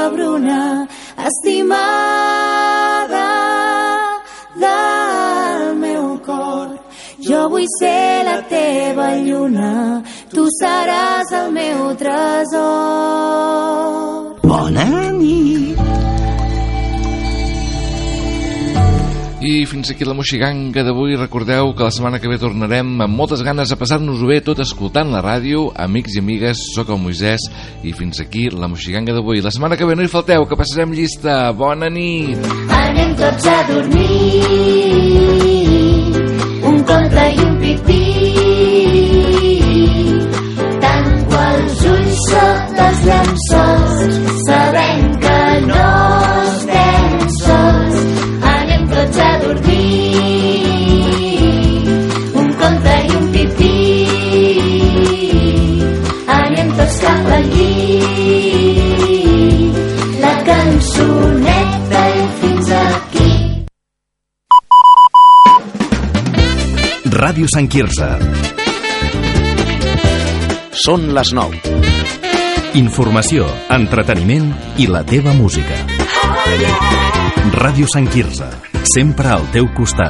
bruna, estimada del meu cor. Jo vull ser la teva lluna, tu seràs el meu tresor. Bona nit. I fins aquí la moixiganga d'avui. Recordeu que la setmana que ve tornarem amb moltes ganes a passar-nos-ho bé tot escoltant la ràdio. Amics i amigues, sóc el Moisès i fins aquí la moixiganga d'avui. La setmana que ve no hi falteu, que passarem llista. Bona nit. Anem tots a dormir, un conte i un pipí. Tanco els ulls sota els llençols, sabent que no estem sols. Anem tots a dormir, un conte i un pipí. Anem tots cap al llit, la cançoneta i fins aquí. Ràdio Sant Quirze. Són les 9. Informació, entreteniment i la teva música. Ràdio Sant Quirze, sempre al teu costat.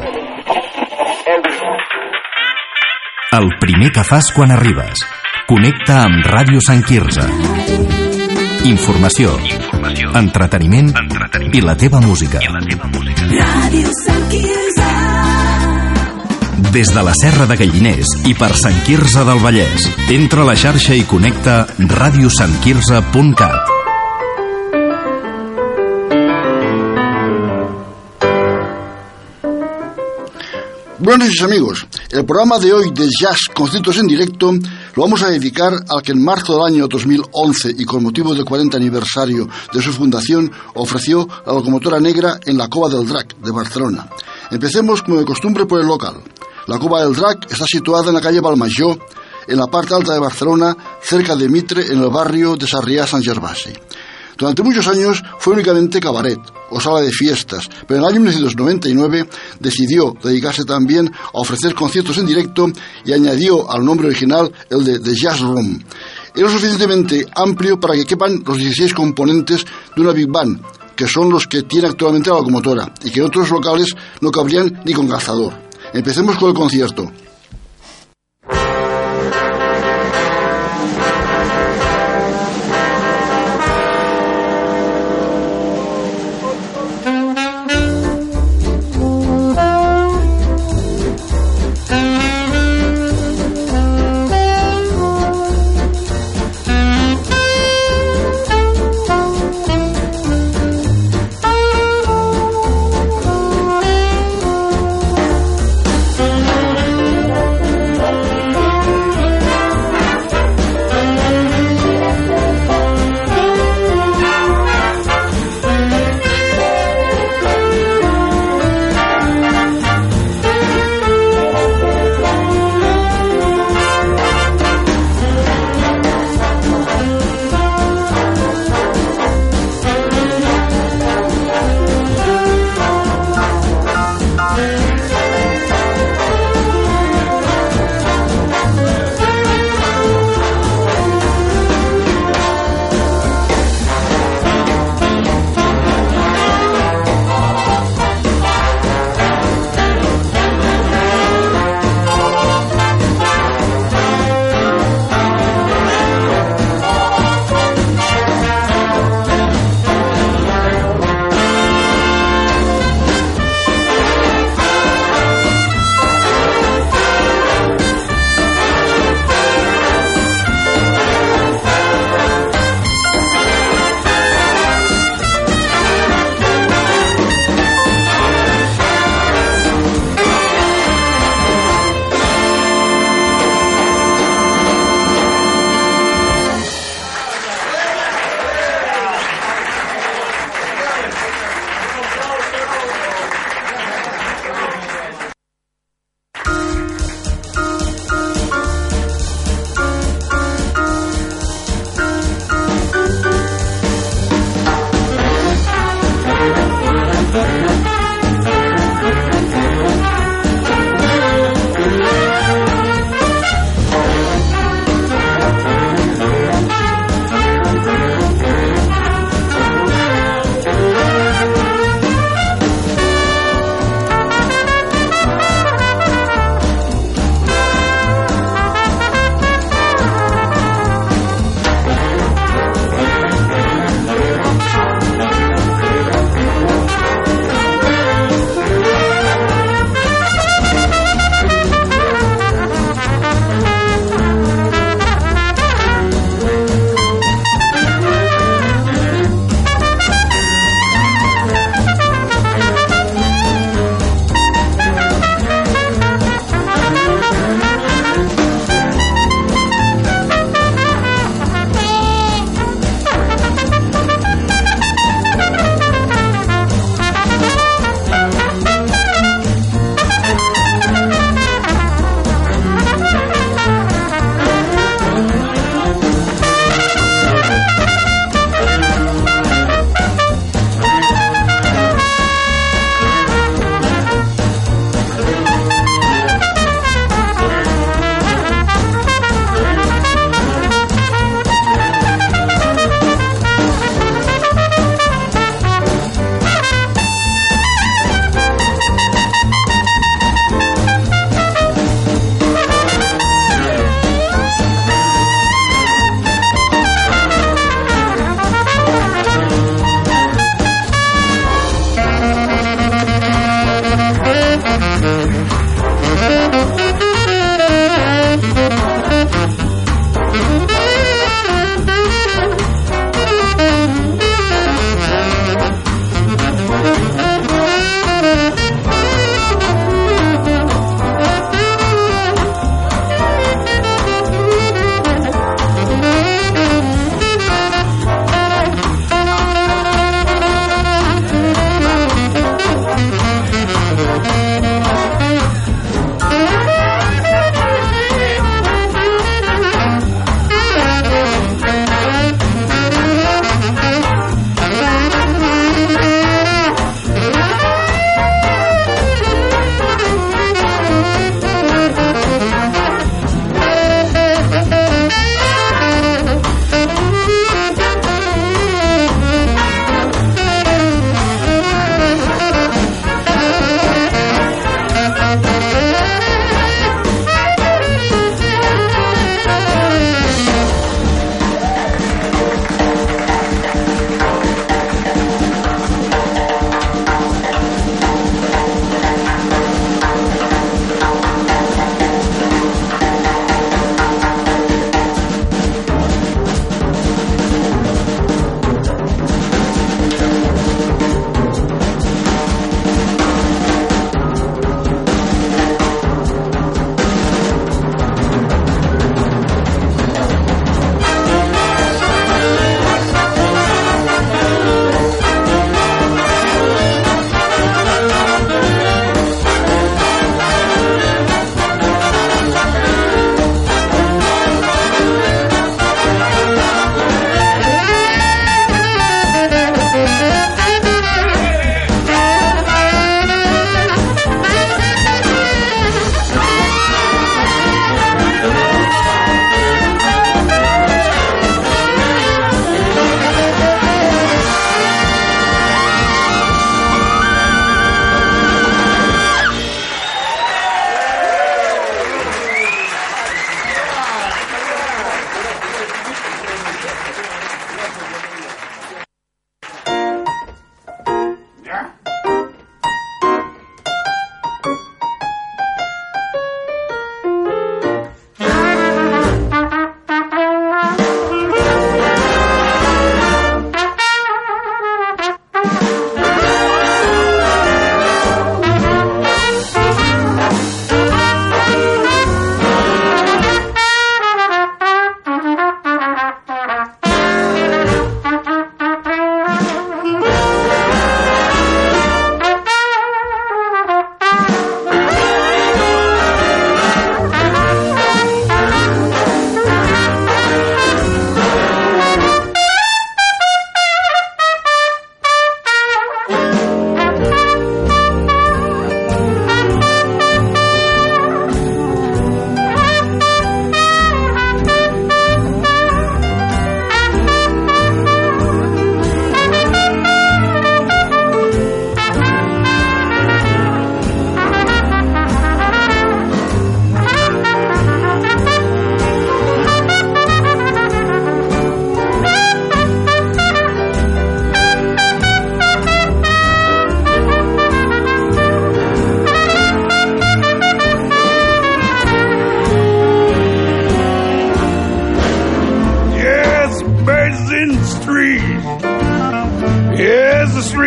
El primer que fas quan arribes. Connecta amb Ràdio Sant Quirze. Informació, entreteniment i la teva música. Ràdio Sant Quirze. Des de la Serra de Galliners i per Sant Quirze del Vallès. Entra a la xarxa i connecta radiosantquirze.cat. Buenas noches, amigos. El programa de hoy de Jazz Conciertos en Directo lo vamos a dedicar al que en marzo del año 2011 y con motivo del 40 aniversario de su fundación ofreció la locomotora negra en la Cova del Drac de Barcelona. Empecemos como de costumbre por el local. La Cova del Drac está situada en la calle Balmajor, en la parte alta de Barcelona, cerca de Mitre, en el barrio de Sarrià-Sant Gervasi. Durante muchos años fue únicamente cabaret o sala de fiestas, pero en el año 1999 decidió dedicarse también a ofrecer conciertos en directo y añadió al nombre original el de The Jazz Room. Era lo suficientemente amplio para que quepan los 16 componentes de una Big Band, que son los que tiene actualmente la locomotora y que en otros locales no cabrían ni con calzador. Empecemos con el concierto.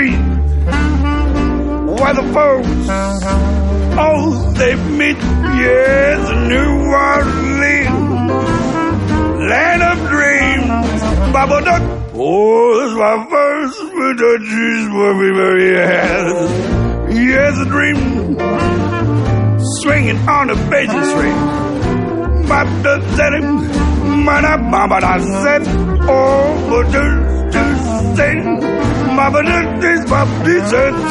street where the folks, oh, they meet. Yes, New Orleans, land of dreams. Bubble duck, oh, it's my first touches for me, very yes. Yes, a dream, swinging on a basin string. Bop the setting, mama da set, oh, but to sing, mama this bop this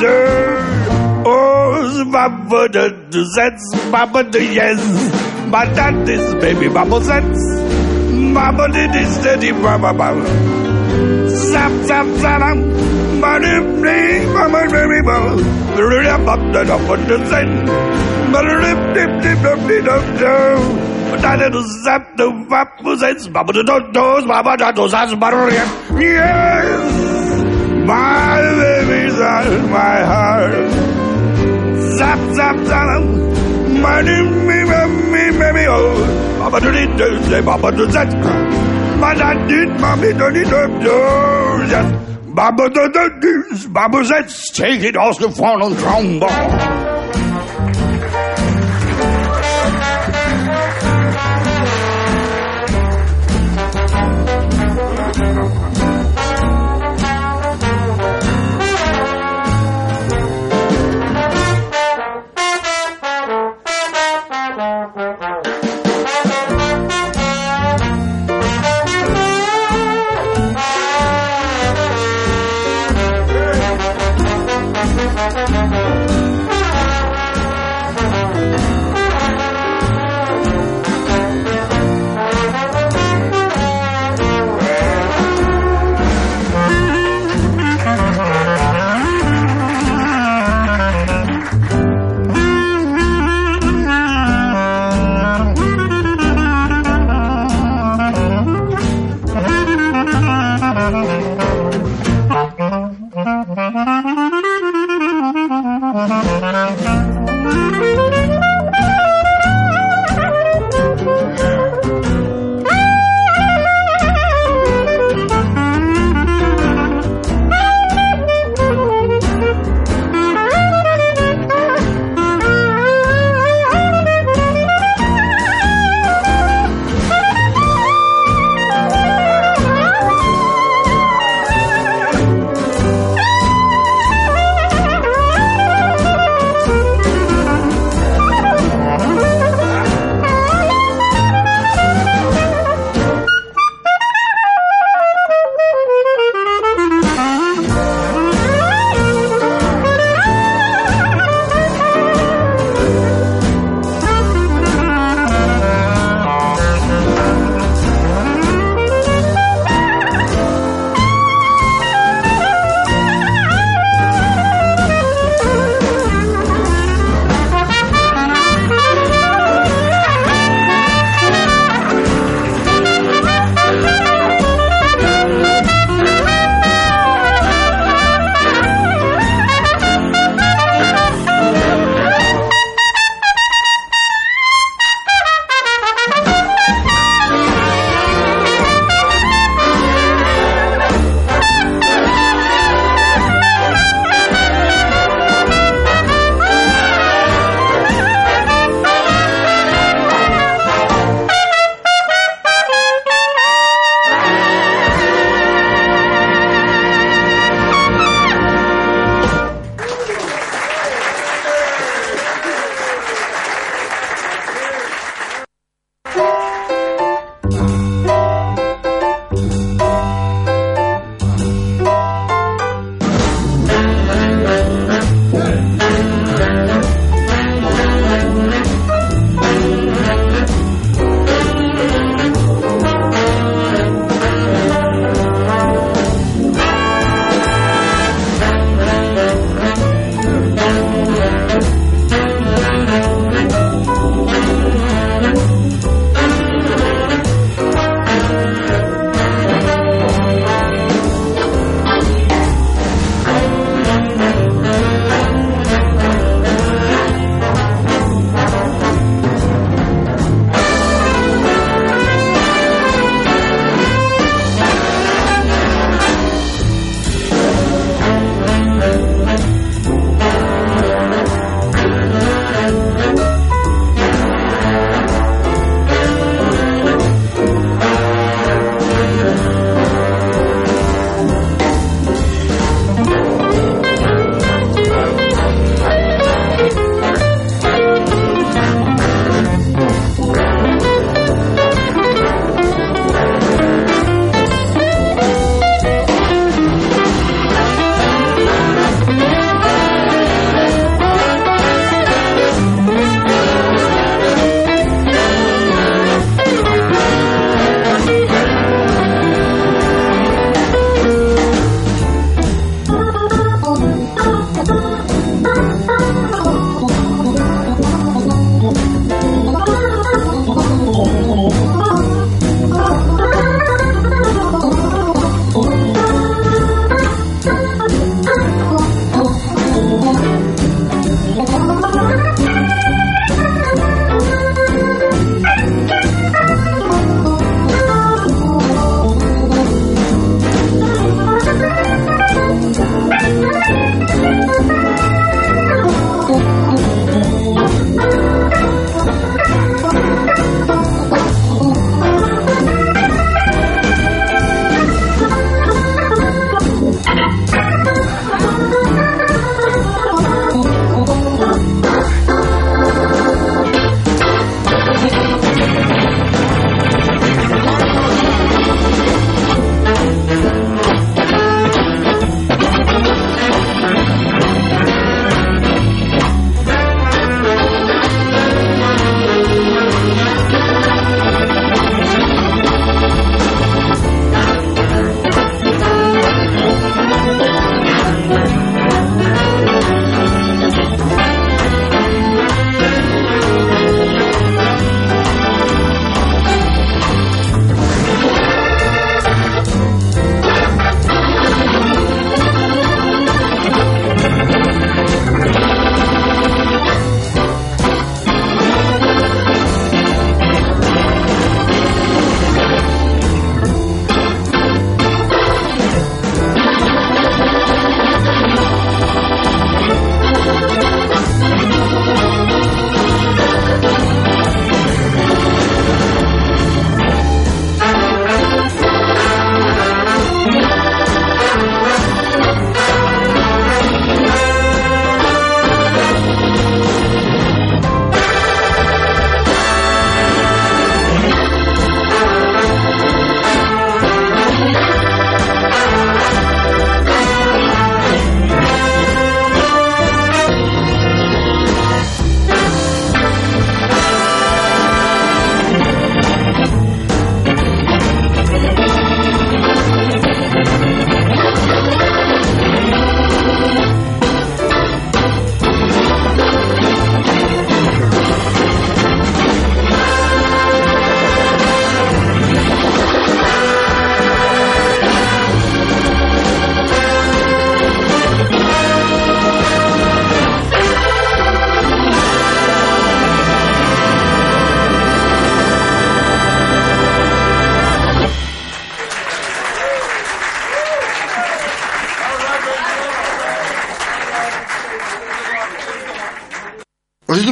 oh, baba the sets, baba the yes, but that is baby bubble sets, baba the this steady baba baba, zap zap zap, body bling, mama baby bubble, the rip up the top of the set, but rip dip dip dip dip dip. That little zap the bubble sets, baba the doors, baba the doors, yes, my baby's on my heart. Zap, zap, zap, money, me, baby, oh, Papa do it, say, Papa do that, but I did, Mommy, don't it, yes, Papa do this, Papa said, take it off the phone on trombone.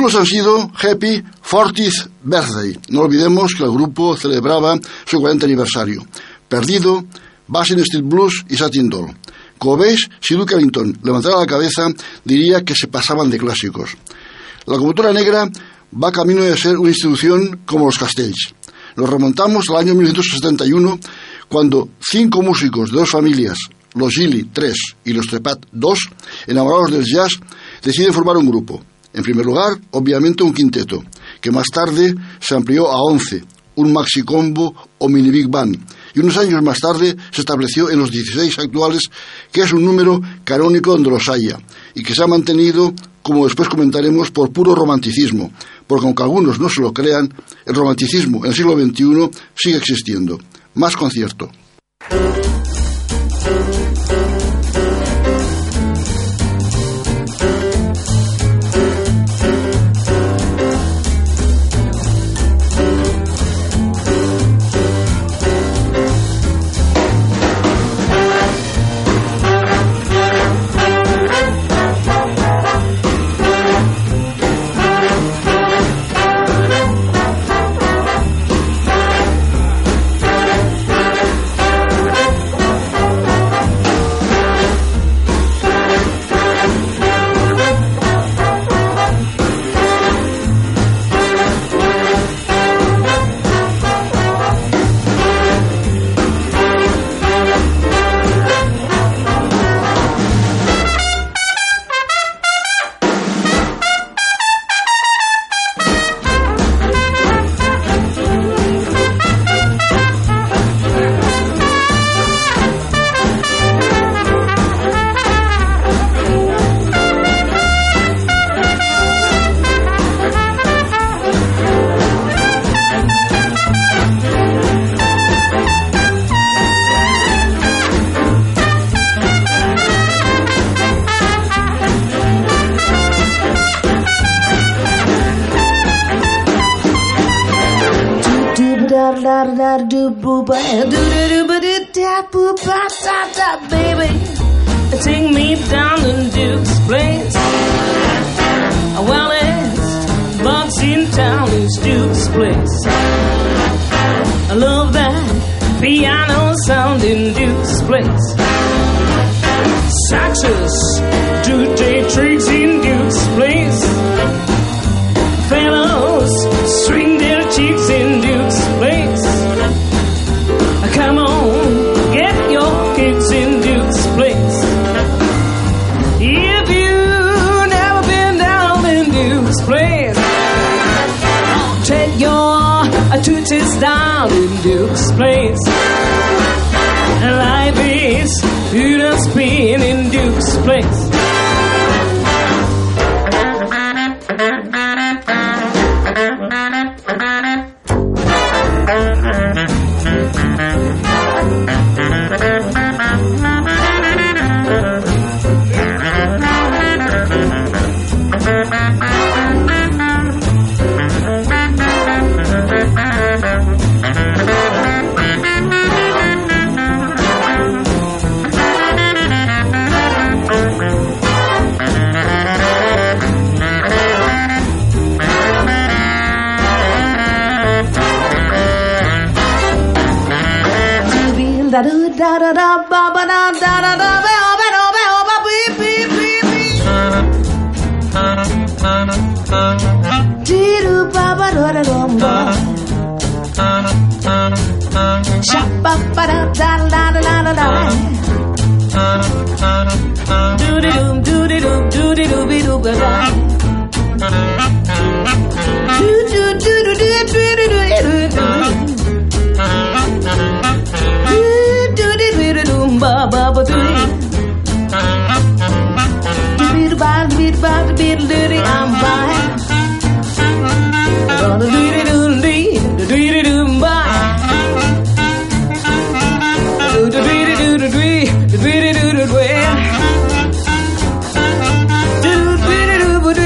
títulos han sido Happy 40th Birthday. No olvidemos que el grupo celebraba su 40 aniversario. Perdido, Basin Street Blues y Satin Doll. Como veis, si Duke Ellington levantara la cabeza, diría que se pasaban de clásicos. La locomotora negra va camino de ser una institución como los Castells. Nos remontamos al año 1971, cuando 5 músicos de 2 familias, los Gilly 3 y los Trepat 2, enamorados del jazz, deciden formar un grupo. En primer lugar, obviamente un quinteto, que más tarde se amplió a 11, un maxi combo o mini big band, y unos años más tarde se estableció en los 16 actuales, que es un número canónico donde los haya, y que se ha mantenido, como después comentaremos, por puro romanticismo, porque aunque algunos no se lo crean, el romanticismo en el siglo XXI sigue existiendo. Más concierto. Baby, take me down to Duke's place. Well, it's Bucks in town, it's Duke's place. I love that piano sound in Duke's place. Saxes do day tricks in Duke's place. Fellows string their cheeks in Duke's place. Come on, get your kicks in Duke's place. If you've never been down in Duke's place, take your tootsies down in Duke's place. Life is good and spin in Duke's place. Da da da da ba ba da da da da ba ba da ba ba beep beep beep beep. Dee ba ba da da da ba. Sha ba ba da da da da da da. Do de do be do ba da. Do ba ba ba do. Beat ba do I'm by. Do do ba. Do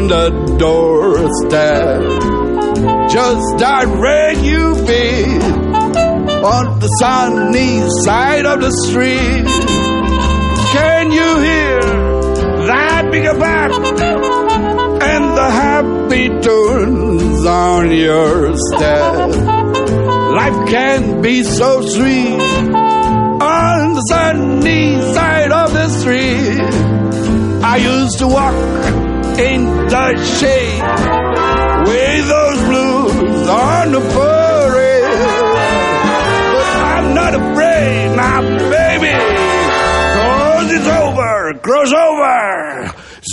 on the doorstep. Just direct your feet on the sunny side of the street. Can you hear that bigger bat and the happy tunes on your step? Life can be so sweet on the sunny side of the street. I used to walk in the shade with those blues on the parade, but I'm not afraid now, baby, 'cause it's over, cross over.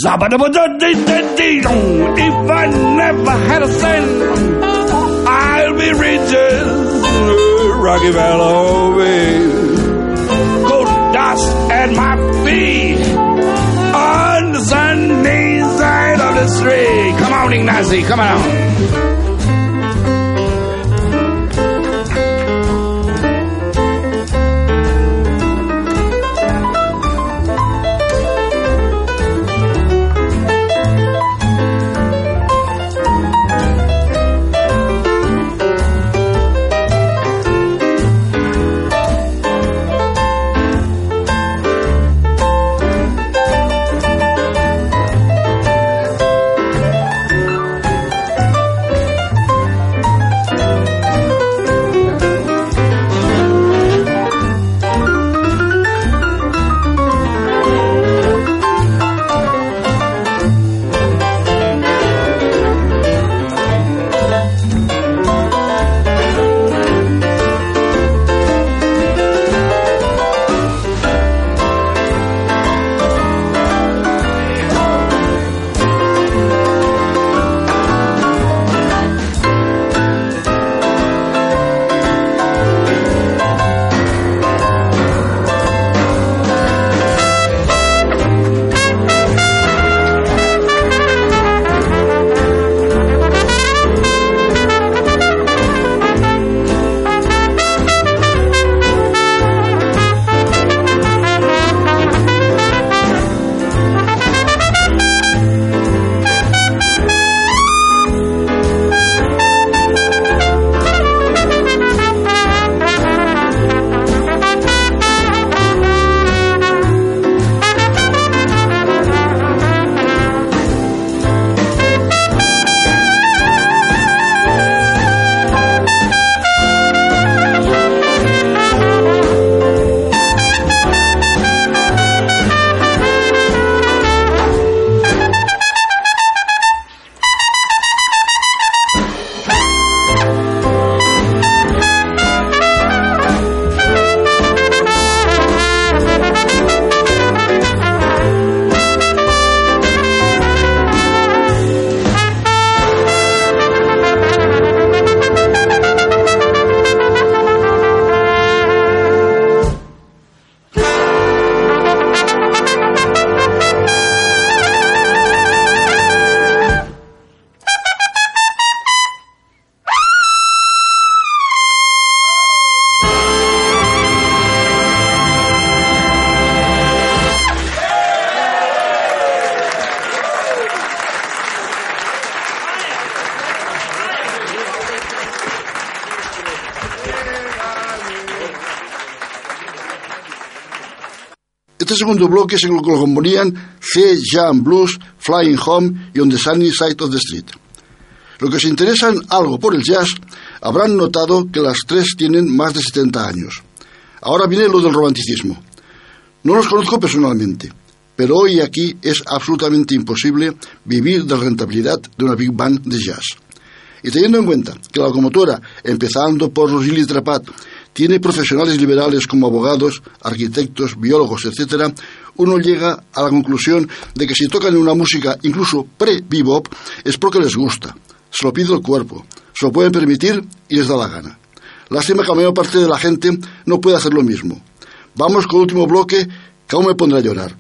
If I never had a cent, I'll be rich as Rocky Balboa. Gold dust at my feet on the sunny side of the street. Come on, Ignacy, come on. Este segundo bloque se lo componían C. Jam Blues, Flying Home y On the Sunny Side of the Street. Los que se interesan algo por el jazz habrán notado que las tres tienen más de 70 años. Ahora viene lo del romanticismo. No los conozco personalmente, pero hoy aquí es absolutamente imposible vivir de la rentabilidad de una big band de jazz. Y teniendo en cuenta que la locomotora, empezando por los Gilly Trapat, tiene profesionales liberales como abogados, arquitectos, biólogos, etc., uno llega a la conclusión de que si tocan una música incluso pre-bebop es porque les gusta, se lo pide el cuerpo, se lo pueden permitir y les da la gana. Lástima que la mayor parte de la gente no puede hacer lo mismo. Vamos con el último bloque, que aún me pondrá a llorar.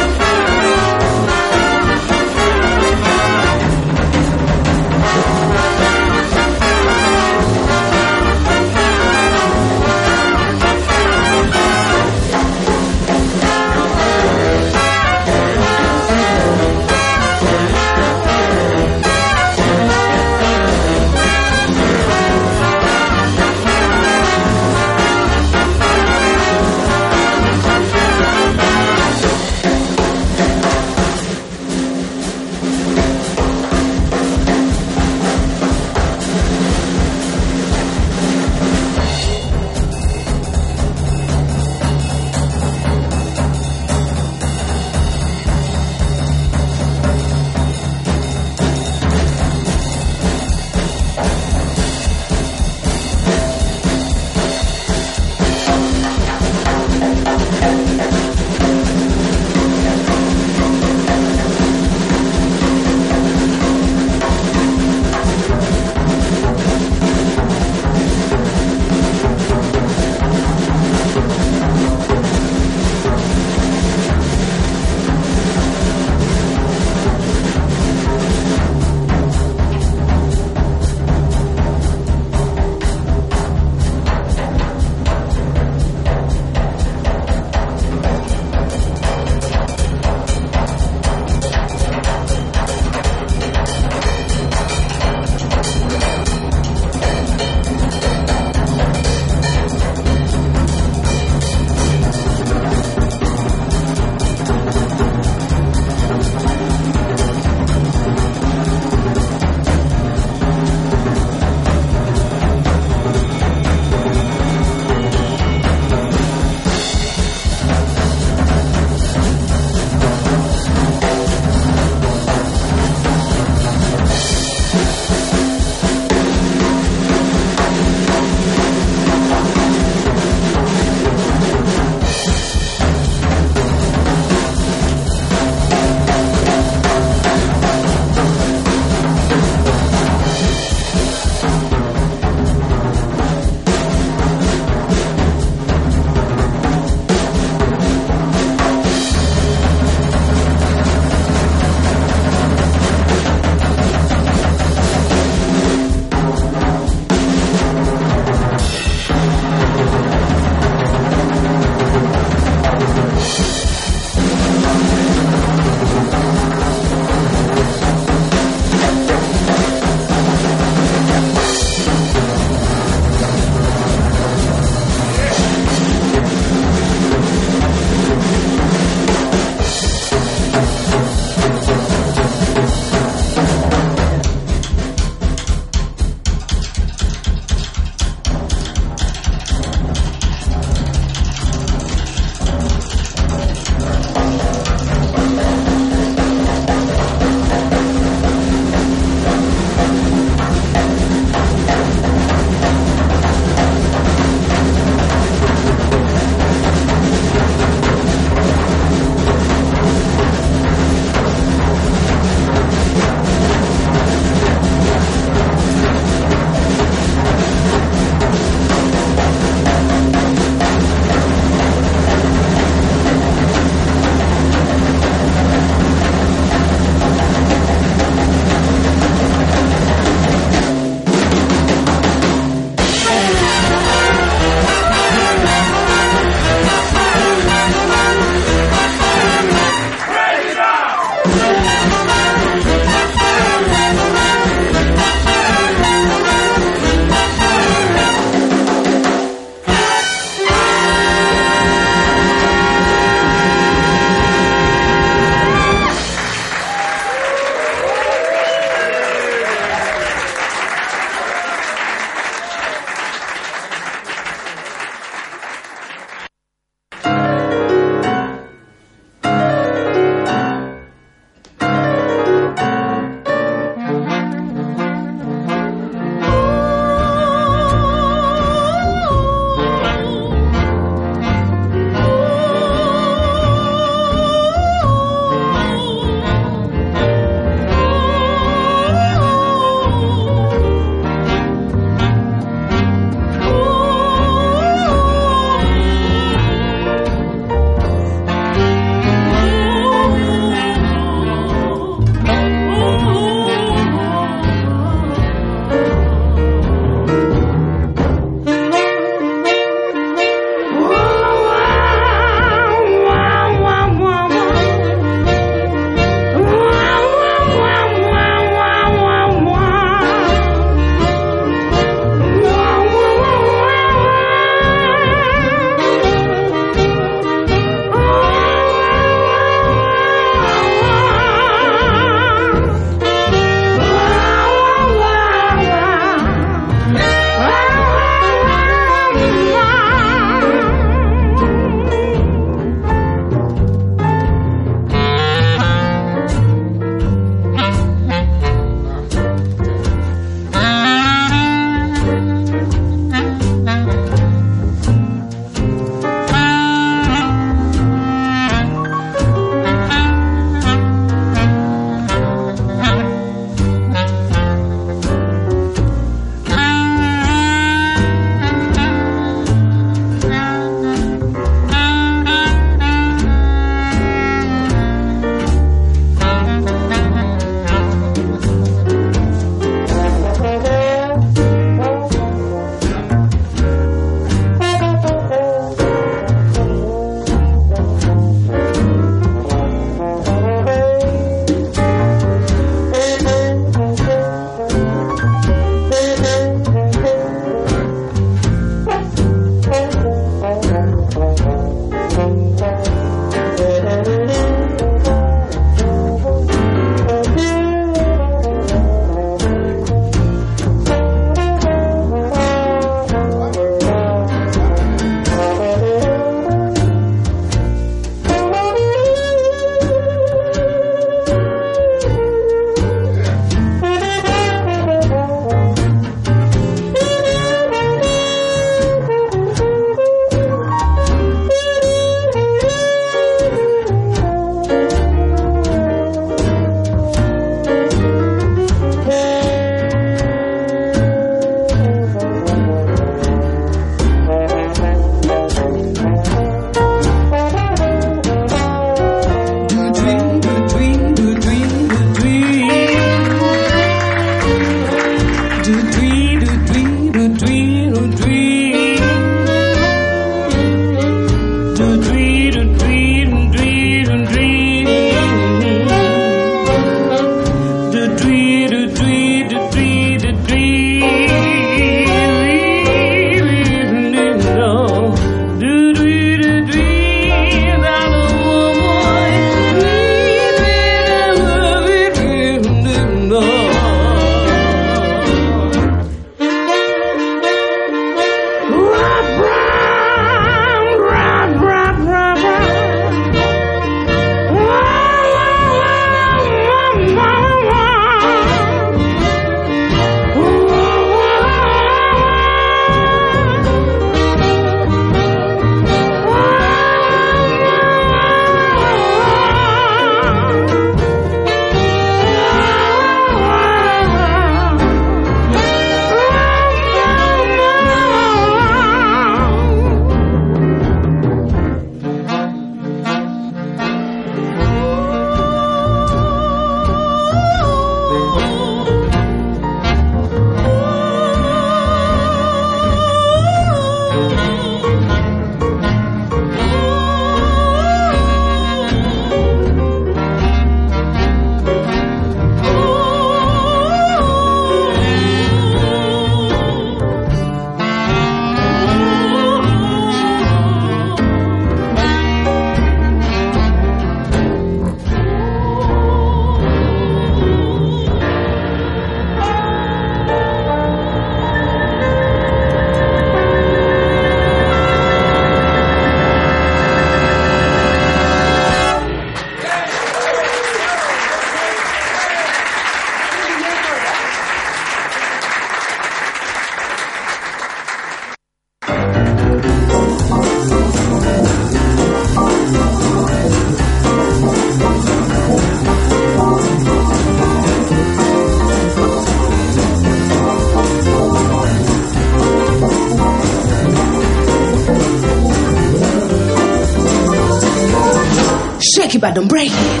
shake it but don't break it.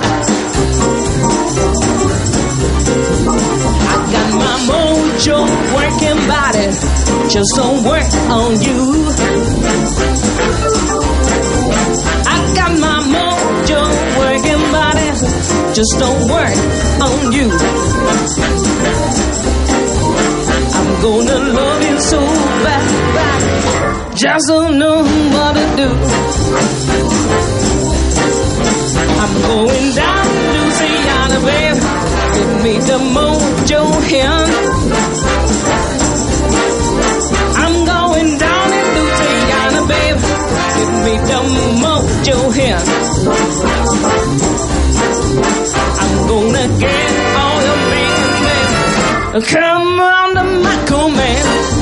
I got my mojo working body, just don't work on you. I got my mojo working body, just don't work on you. I'm gonna love you so bad, just don't know what to do. I'm going down to Louisiana, babe. Give me the mojo here. I'm going down to Louisiana, babe. Give me the mojo here. I'm gonna get all your bacon, babe. Come on to my command.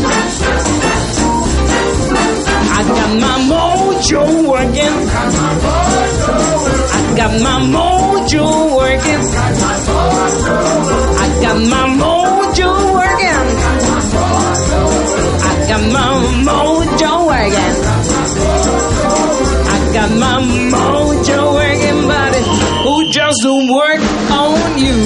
I got my mojo working. I got my mojo working. I got my mojo working. I got my mojo working. I got my mojo working, buddy. Who just work on you?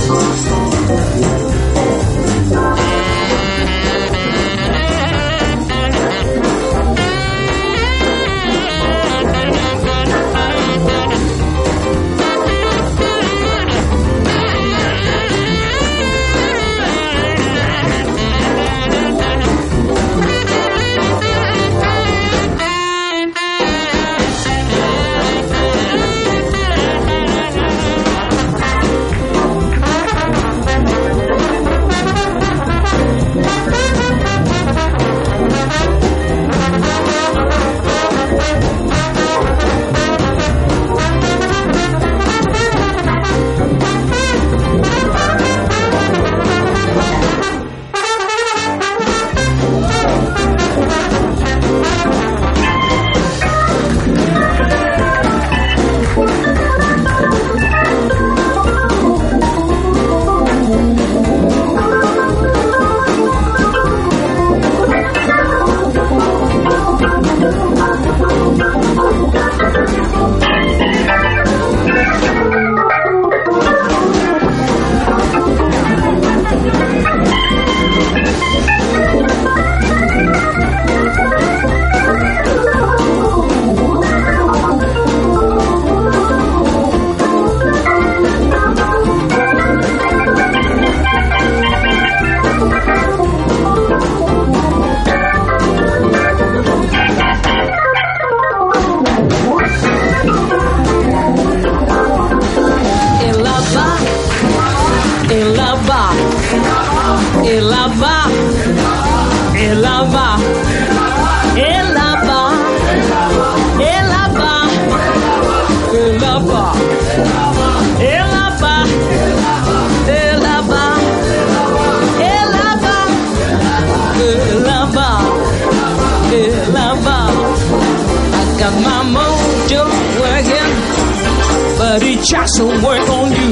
Just some work on you.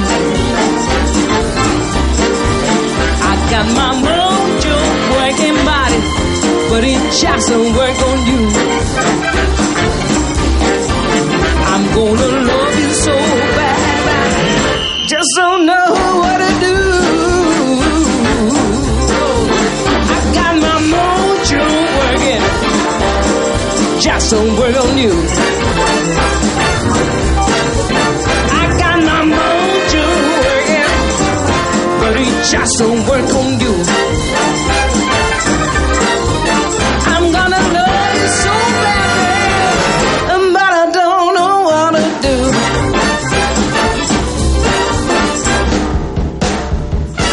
I got my mojo working body, but it just some work on you. I'm gonna love you so bad, just don't know what to do. I got my mojo working, just some work on you. Just don't work on you.